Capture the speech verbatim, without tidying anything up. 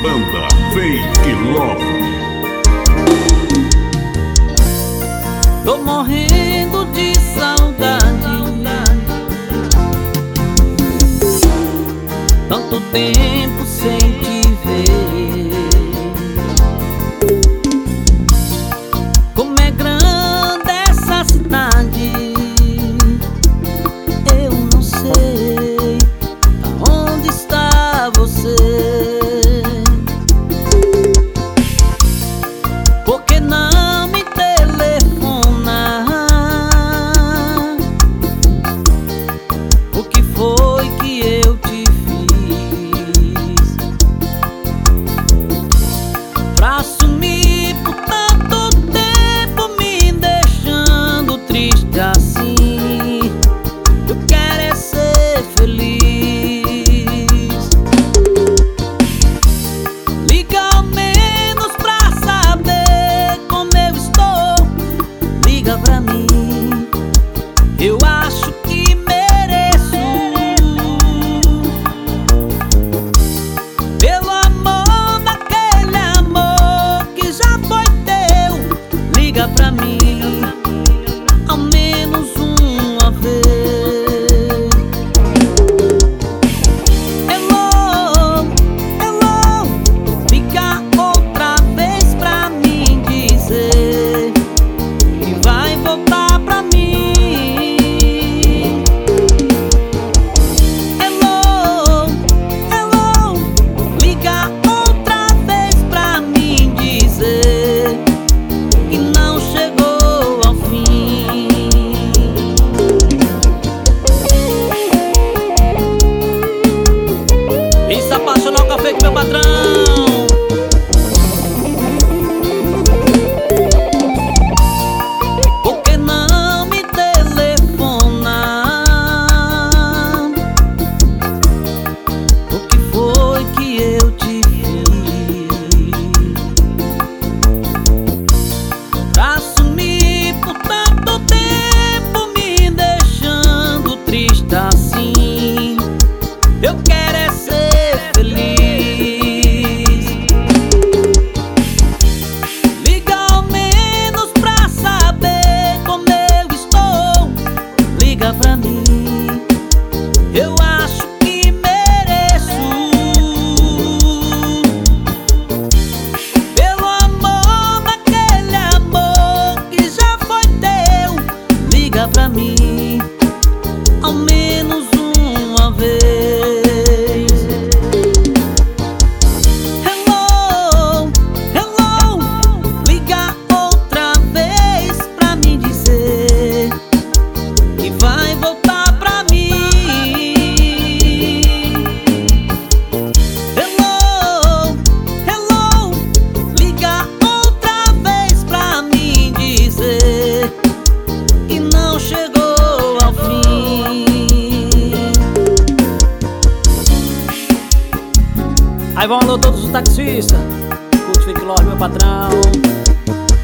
Banda Fake Love. Tô morrendo de saudade, tanto tempo sem te ver. Como é grande essa cidade, eu não sei aonde está você. Por que não me telefona? O que foi que eu te fiz pra sumir por tanto tempo, me deixando triste assim? Eu quero é ser feliz. Liga ao menos pra saber como eu estou. Liga pra mim, eu acho que mereço. Pelo amor daquele amor que já foi teu. Liga pra mim, ao menos uma vez. Hello, hello, liga outra vez pra mim dizer que vai voltar pra mim. Hello, hello, liga outra vez pra mim dizer que não chegou ao fim. E se apaixonar com a Fake, meu patrão? Por que não me telefona? O que foi que eu te fiz pra sumir por tanto tempo, me deixando triste assim? Eu quero é ser feliz. Liga ao menos pra saber como eu estou. Liga pra mim, eu acho que mereço. Pelo amor daquele amor que já foi teu. Liga pra mim, ao menos uma vez. Hello, hello, liga outra vez pra me dizer que vai voltar pra mim. Hello, hello, liga outra vez pra me dizer que não chegou ao fim. Aí vão alô todos os taxistas, curte Fake Love, meu patrão.